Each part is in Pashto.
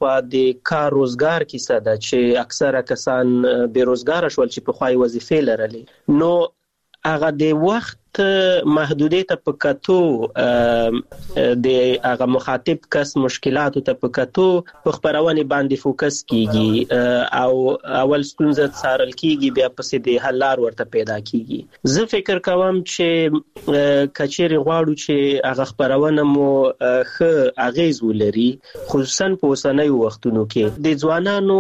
خوا د کار روزګار کیسه ده چې اکثره کسان بیروزګار شول چې په خوای وظیفې لرلې نو هغه د وخت محدودیت په کتو د هغه مخاطب کس مشکلات ته په کتو په خبرونه باندې فوکس کیږي او اول ستونزه څارل کیږي بیا پسې د حل لار ورته پیدا کیږي زه فکر کوم چې کچېری غواړو چې هغه خبرونه مو ښه اغیز ولري خصوصا په اوسنۍ وختونو کې د ځوانانو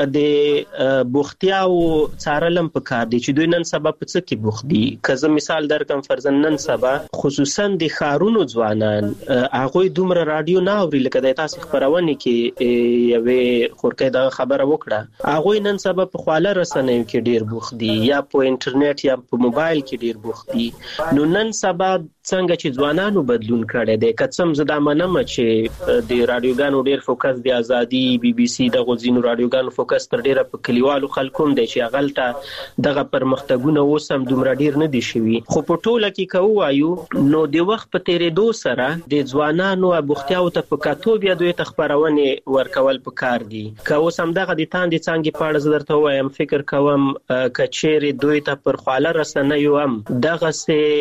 د بوختیاو څارلم په کار دي چې دوی نن سبا په څه کې بوخت دي که مثال درکم فرضاً نن سبا خصوصا د خارونو ځوانان هغه دومره رادیو نه اوري لکه د تاسو خبرونه کې یوې خورکې د خبره وکړه هغه نن سبا په خواله رسنیو کې ډیر بوخت دي یا په انټرنیټ یا په موبایل کې ډیر بوخت دي نو نن سبا څنګه چې ځوانانو بدلون کړي دي کڅم زدا منم چې د رادیوګانو ډیر فوکس د ازادي بي بي سي د غوځینو رادیوګانو فوکس تر ډیره په کلیوالو خلکو دی چې غلطه دغه پرمختګونه اوسم دومره ډیر نه دي شوي خو په ټوله کې کوایو نو د وخت په تیریدو سره د ځوانانو بوختیاو ته په کاتو بیا دوی تخبرونه ورکول په کار دي که اوس هم دغه د تاندې څنګه په اړه زدرته وایم فکر کوم کچېری دوی ته پر خواله رسنیو هم دغه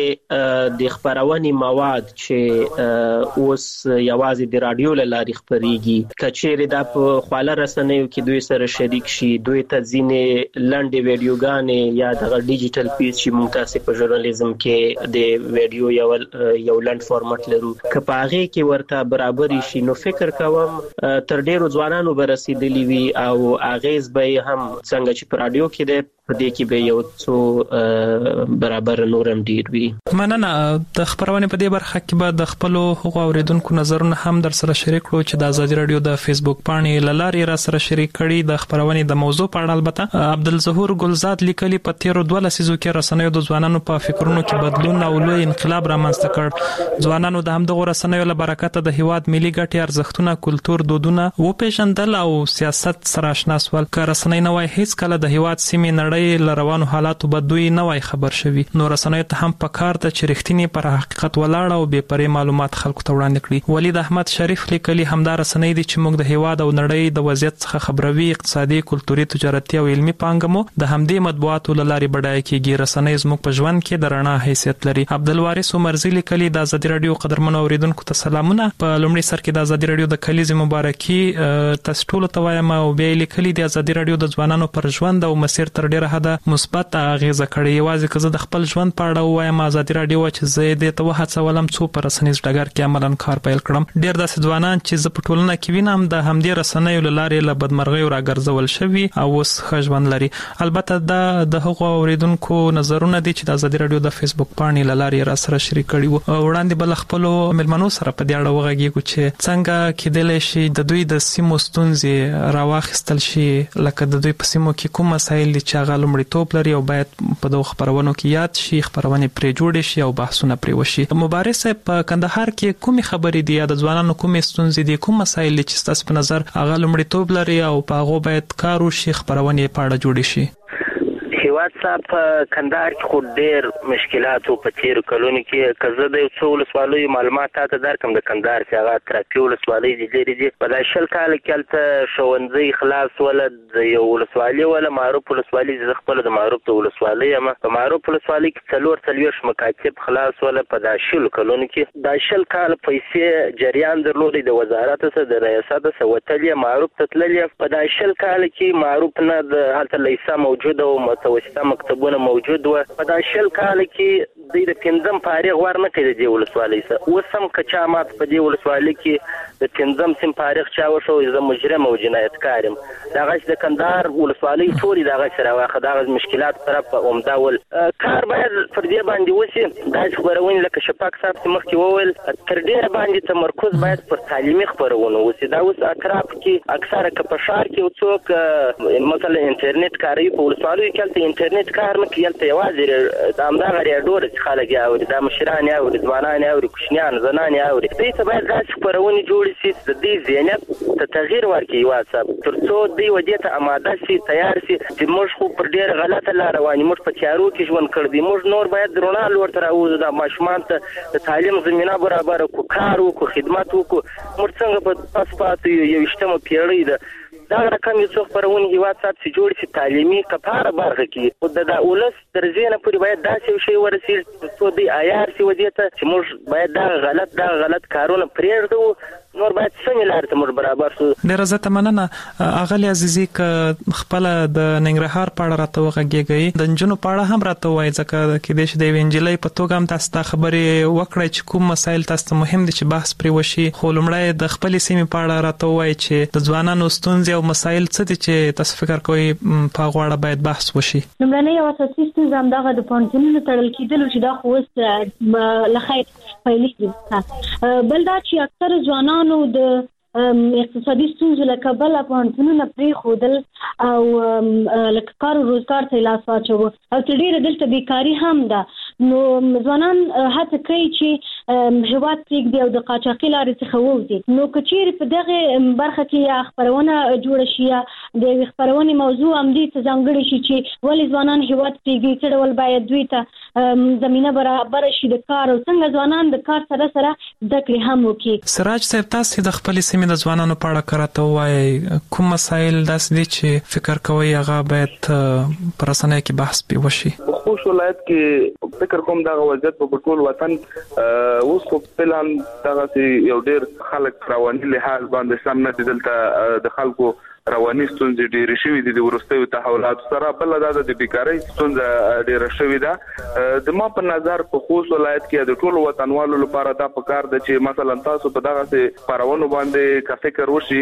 سه د خبرونه مواد چې اوس یوازې د رادیو لارې خبريږي کچېری د په خواله رسنیو کې دوی سره شریک شي دوی ته ځینې لنډې ویډیوګانې یا دغه ډیجیټل پیس چې ممتاز په ژورنالیزم کې د ویډیو یو لنډ فارمټ لرو که په هغه کې ورته برابر شي نو فکر کوم تر ډیرو ځوانانو برسېدلی وي او اغیز به هم څنګه چې په رادیو کې ده په دې کې به یو څو برابر نورم ډیر وي مننه د خبرونه په دې برخه کې به د خپل حقوق اوریدونکو نظرونه هم در سره شریک کړو چې د آزادي رادیو د فیسبوک پاڼې لارې را سره شریک کړي د خبرونه د موضوع په اړه البته عبدالظهور ګلزاد لیکلي په 13 لسیزو کې رسنیو د ځوانانو په فکرونو کې بدلون او لوی انقلاب رامنځته کړ ځوانانو د همدغه رسنیو له برکت د هیواد ملي ګټې ارزښتونه کلتور دودونه و پیژندل او سیاست سره آشنا شول که رسنۍ نه وای هیڅ کله د هیواد سیمې نړۍ لروانو حالاتو به دوی نه وای خبر شوي نو رسنیو ته هم په کار ده چې رښتینی پر حقیقت ولاړ او بې پرې معلومات خلکو ته وړاندې کړي ولید احمد شریف لیکلي همدا رسنۍ دي چې موږ د هیواد او نړۍ د وضعیت څخه خبروي اقتصادي کلتوري تجارتي او علمي پانګمو د همدې مطبوعاتو لارې بډای کیږي رسنۍ زموږ په ژوند کې د رڼا حیثیت لري عبدالوارث عمرزي لیکلي د آزادي رادیو قدرمنو اوریدونکو ته سلامونه په لومړي سر کې د آزادي رادیو د کلیزې مبارکي تاسو ټول ته وایم او بیا لیکلي د آزادي رادیو د ځوانانو پر ژوند او مسیر تر ډیره حد مثبت اغیزه کړې یوازې که زه د خپل ژوند په اړه وایم آزادي رادیو چې زه دې ته وهڅولم څو پر رسنیز ډګر کې عملاً کار پیل کړم ډیر داسې ځوانان چې زه په ټولنه کې وینم د همدې رسنیو لارې له بدمرغیو راګرځول شوي او اوس ښه ژوند لري البته د هغو اوریدونکو نظرونه دي چې د آزادي رادیو د فیسبوک پاڼې لارې را سره شریک کړي وو وړاندې بل خپل ملمنو سره په دې اړه وغږیږو چې څنګه کېدلی شي د دوی د سیمو ستونزې راواخیستل شي لکه د دوی په سیمو کې کوم مسایل دي چې هغه لومړیتوب لري او باید په دغو خبرونو کې یاد شي خبرونه پرې جوړې شي او بحثونه پرې وشي مبارز په کندهار کې کومې خبرې دي یا د ځوانانو کومې ستونزې دي کوم مسایل دي چې ستاسو په نظر هغه لومړیتوب لري او په هغه باید کار وشي خبرونه په اړه جوړې شي هیواد صاحب کندهار کې خو ډېر مشکلات په تیر کلونو کې کزه د څو ولسوالیو معلومات ته درکم د کندهار چې هغه ترافیک ولسوالۍ دي دي په دای شل کال کې تل شونځي خلاص ولد یو ولسوالۍ ولا معروف ولسوالۍ ز خپل د معروف د ولسوالۍ ما په معروف ولسوالۍ کې څلور تلويش مکاتب خلاص ولا په دای شل کلونو کې دای شل کال پیسې جریان درلودي د وزارت سره د ریاست سره وتلې معروف تتللې په دای شل کال کې معروف نه د هلته لیسا موجوده او متوسطه مکتبونه موجود و په دا شل کال کې د پنځم فارغ ورنه کړي دی ولسوالۍ سره وسم کچا مات په دی ولسوالۍ کې د پنځم سیم فارغ چا وشو زه مجرم او جنایتکارم دا غش د کندهار ولسوالۍ ټولې دا غش سره واخه دا مشکلات پر په عمداول کار باید پر دې باندې وسی دا خبرونه لکه شپاک صاحب مخکې وویل تر دې باندې تمرکز باید پر تعلیمي خبرونه وسی دا اوس اطراف کې اکثره که په شهر کې څوک مثلا انټرنیټ کاروي په ولسوالۍ کې یلته انټرنیټ کار نه کوي، یلته یوازې د همدغه ریډیو چې خلک یې اوري، دا مشران یې اوري، ځوانان یې اوري، کوچنیان زنان یې اوري. دوی ته باید داسې خپرونې جوړې شي چې د دې ذهنیت ته تغییر ورکړي واتساپ، تر څو دوی ودې ته اماده شي، تیار شي چې موږ خو پر ډېره غلطه لار روان یو، موږ په تیارو کې ژوند کړی دی، موږ نور باید رڼا لور ته راوځو، د ماشومان ته د تعلیم زمینه برابر کړو، کار وکړو، خدمت وکړو. موږ څنګه په پاتې یو 20مه پیړۍ ده دا رقم یو څو خبرونه هیواد سات چې جوړ شي تعلیمي کفاره برخه کې او د اولس درځینه پورې باید داسې شی ورسېږي چې دوی عیار شي ودې ته چې موږ باید دا غلط کارونه پرېږدو، نور باید سمې لارې ته موږ برابر شو. ډېره زیاته مننه اغلې عزیزي که خپله د ننګرهار په اړه راته وغږېږئ، د نجونو په اړه هم راته ووایئ، ځکه کېدای شي د یوې نجلۍ په توګه هم تاسو ته خبرې وکړئ چې کوم مسایل تاسو ته مهم دي چې بحث پرې وشي. خو لومړی د خپلې سیمې په اړه راته ووایئ چې د ځوانانو ستونزې او مسایل څه دي چې تاسو فکر کوئ په هغو اړه باید بحث وشي. لومړنۍ او اساسي ستونزه همدغه د پوهنتونونو تړل کېدل چې دا خو اوس له خیر پیلېږي. بل دا چې اکثره ځوانانو د اقتصادي ستونزو له کبله پوهنتونونه پرېښودل او لکه کار او روزګار ته لاس واچوه او تر ډېره دلته بیکاري هم ده. نو ځوانان هڅه کوي چې هېواد پرېږدي او د قاچاقي لارې څخه ووځي. نو که چیرې په دغه برخه کې یا خپرونه جوړه شي یا د یوې خپرونې موضوع همدې ته ځانګړې شي چې ولې ځوانان هېواد پرېږدي، څه ډول باید دوی ته زمینه برابره شي د کار او څنګه ځوانان د کار سره سره زده کړې هم وکړي. سراج صاحب، تاسو د خپلې سیمې د ځوانانو په اړه راته ووایئ، کوم مسایل داسې دي چې فکر کوئ هغه باید په رسنیو کې بحث پرې وشي؟ په خوست ولایت کې فکر کوم دغه وضعیت په ټول وطن اوس خو فعلا دغه یو ډېر خلک رواني لحاظ باندې سم نه دي، دلته د خلکو رواني ستونزې ډېرې شوې دي د وروستیو تحولاتو سره. بله دا د بیکارۍ ستونزه ډېره شوې ده. د ما په نظر په خوست ولایت کې د ټولو وطنوالو لپاره دا پکار ده چې مثلا تاسو په دغسې خپرونو باندې که فکر وشي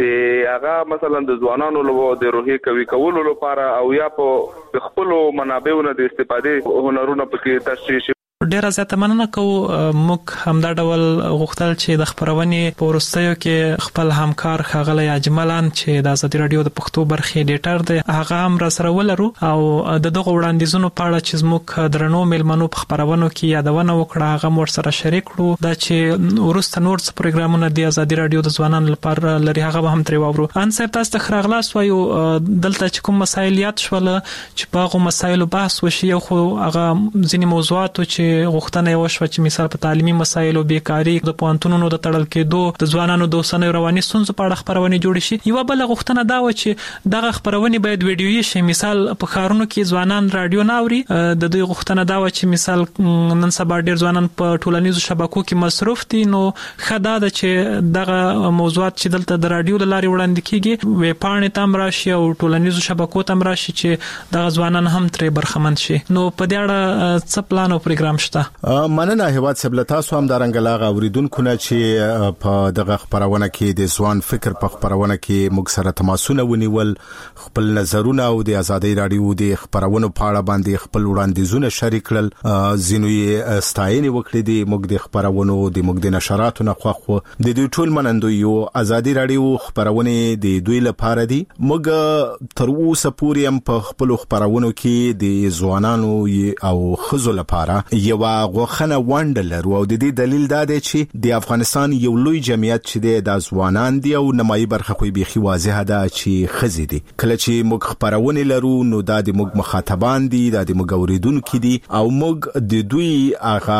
چې هغه مثلا د ځوانانو د روحیې قوي کولو لپاره او یا په خپلو منابعو نه د استفادې هنرونه پکې تشریح شي. ډیره زیاته مننه کوو. موږ همدا ډول غوښتل چې د خبرونې په وروستیو کې خپل همکار ښاغلی اجملان چې د ازادي راډیو د پښتو برخې ایډیټر دی هغه هم را سره ولرو او د دغه وړاندیزونو په اړه چې زموږ درنو میلمنو په خبرونو کې یادونه وکړه هغه مو ورسره شریک کړو. دا چې وروسته نور څه پروګرامونه د ازادي راډیو د ځوانانو لپاره لري هغه به هم ترې واورو. ان صاحب، تاسو ته ښه راغلاست وایو. دلته چې کوم مسایل یاد شول چې په هغو مسایلو بحث وشي، خو هغه ځینې موضوعاتو چې غوښتنه یې وشوه چې مثال په تعلیمي مسایلو، بیکاري، د پوهنتونونو د تړل کېدو، د ځوانانو د اوسنیو رواني ستونزو په اړه خپرونې جوړې شي. یوه بله غوښتنه دا وه چې دغه خپرونې باید ویډیویي شي. مثال په ښارونو کې ځوانان راډیو نه اوري، د دوی غوښتنه دا وه چې مثال نن سبا ډېر ځوانان په ټولنیزو شبکو کې مصروف دي، نو ښه دا ده چې دغه موضوعات چې دلته د راډیو له لارې وړاندې کېږي ویبپاڼې ته هم راشي او ټولنیزو شبکو ته هم راشي چې دغه ځوانان هم ترې برخمن شي. نو په دې اړه څه پلان او پروګرام شته؟ مننه هیواد صاحب، تاسو هم دا رنګ لاغه اوریدونکو نه چې په دغه خبرونه کې د ځوان فکر په خبرونه کې موږ سره تماسونه ونیول، خپل نظرونه او د ازادي راډیو د خبرونو په اړه باندې خپل وړاندیزونه شریک کړل. زینو یې ستاینې وکړې دي. موږ د خبرونو د موږ د نشراتو نه خوښو د دوی ټول منندو یو ازادي راډیو خبرونه د دوی لپاره دي. موږ تر اوسه پورې هم په خپل خبرونو کې د ځوانانو او خزو لپاره یو غوښنه وانډ لرو او د دې دلیل دا دی چې د افغانستان یو لوی جمعیت چې د ځوانان دی او نمایي برخه خو بيخي واضحه ده چې خزي دي. کله چې موږ خبرونه لرو نو دا د موږ مخاطبان دي، دا د موږ اوریدونکو دي او موږ د دوی هغه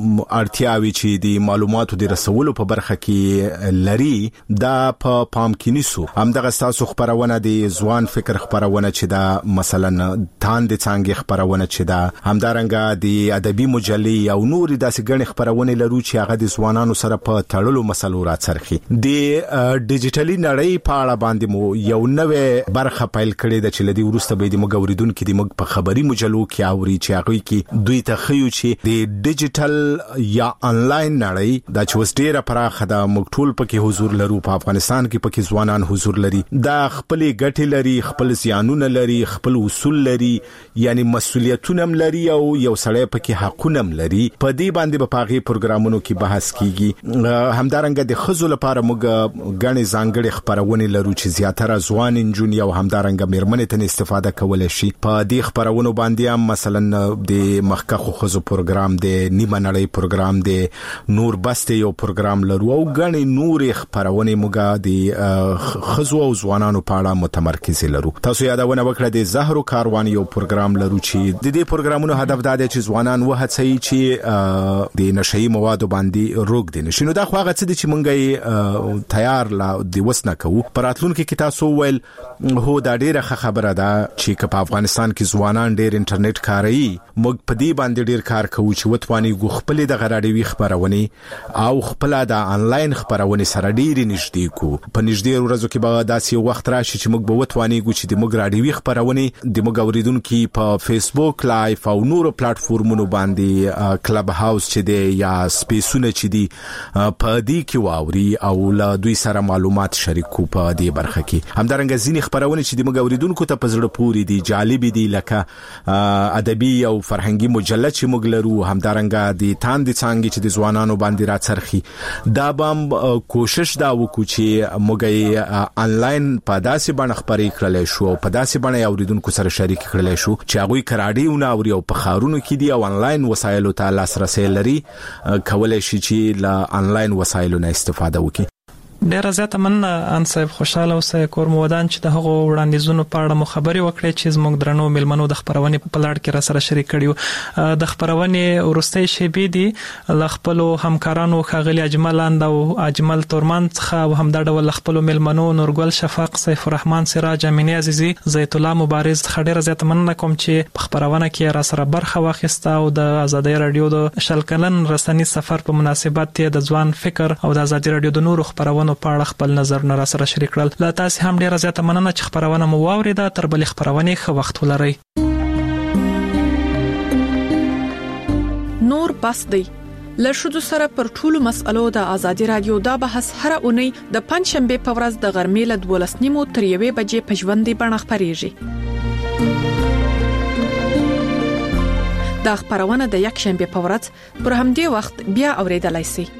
اړتیاوي چې د معلوماتو د رسولو په برخه کې لري دا په پام کې نیسو. همدغه تاسو خبرونه د ځوان فکر خبرونه چې دا مثلا تاند څنګه خبرونه چې دا همدارنګه د ادبي مجلې او نور داسې غنې خبرونه لرو چې هغه د ځوانانو سره په تړلو مسلو راڅرخي. د ډیجیټلي نړۍ په اړه باندې مو یو نوې برخه پیل کړې ده چې لدی ورسته به د موږ اوریدونکو د موږ په خبري مجلو کې اوري چې هغه کې دوی ته خيو چې د ډیجیټل یا انلاین نړۍ دا چې وسټیره پراخه ده، موږ ټول پکې حضور لرو، په افغانستان کې پکې ځوانان حضور لري، دا خپل ګټې لري، خپل زیانونه لري، خپل اصول لري، یعنی مسؤلیتونه هم لري او یو سړی پکې حقونه لري په دې باندې په پاغي پروګرامونو کې بحث کیږي همدارنګه د خزو لپاره موږ غني ځانګړي خبرونه لرو چې زیاتره ځوان انجونی او همدارنګه میرمنې ته استفاده کولای شي په دې خبرونو باندې هم مثلا د مخکخو خزو پروګرام د نیمه نړۍ پروګرام د نور بسته یو پروګرام لرو او غني نور خبرونه موږ د خزو او ځوانانو په اړه متمرکز لرو. تاسو یادونه وکړه د زهرو کاروان یو پروګرام لرو چې د دې پروګرامونو هدف دا دی چې ځوانان وهڅوي چې د نشئی موادو باندې روغ دي نشي. نو دا خو هغه څه دي چې مونږ تیار لا د وسنه کوو. پراتلونکو کې تاسو ویل هو دا ډیره خبره ده چې په افغانستان کې ځوانان ډیر انټرنیټ کاروي. موږ په دې باندې ډیر کار کوو چې وتواني خپل د غراډیوي خبرونه او خپل د انلاین خبرونه سره ډیر نږدې کو. په نږدې ورځو کې به داسې وخت راشي چې موږ به وتواني چې د موږ راډیوي خبرونه د موږ اوریدونکو په فیسبوک لایف او نورو پلیټ فارمونو باندې کلب هاوس چې دی یا سپیسونه چې دی په دې کې واوري او له دوی سره معلومات شریکو په دې برخه کې. همدارنګه ځینې خبرونه چې د موږ اوریدونکو ته په زړه پوري دي جالب دي لکه ادبي او فرهنګي مجله چې موږ لرو. همدارنګه د تاند څنګه چې د ځوانانو باندې راڅرخي دا به کوشش دا وکړو چې موږ انلاین په داسې باندې خبرې کړلې شو او په داسې باندې اوریدونکو سره شریک کړلې شو چې هغه کراډیونه او په خارونو کې دي او انلاین وسایلو ته لاسرسي لري کولای شي چې له انلاین وسایلو نه استفاده وکړي. ډیره زیاته مننه ان صاحب خوشاله اوسئ کور مودان چې د هغو وړاندیزونو په اړه مو خبرې وکړې چې زموږ درنو ملمنو د خبرونې په پلاټ کې را سره شریک کړیو. د خبرونې ورستۍ شیبې دي ل خپل همکارانو خاغلی اجمل اند او اجمل تورمان څخه او هم د ډول خپل ملمنو نورګل شفاق سیف الرحمن سراج امینی عزیزی زیت الله مبارز ډیره زیاته مننه کوم چې په خبرونه کې را سره برخه واخیسته او د آزادۍ رادیو د شلکلن رسنی سفر په مناسبت د ځوان فکر او د آزادۍ رادیو د نورو خبرونو په اړه خپل نظر نه را سره شریک کړل. لا تاسو هم ډیره زیاته مننه چې خبرونه مو واوریده. تر بل خبرونه ښه وخت ولرئ. نور بس دی لشدو سره پر ټولو مسألو د آزادۍ رادیو دا بحث هر اونۍ د پنځشنبه په ورځ د غرمې له 12:30 تر 1 بجې په ژوندۍ بڼه خبريږي. دا خبرونه د یک شنبه په ورځ پر همدې وخت بیا اوریدلای شئ.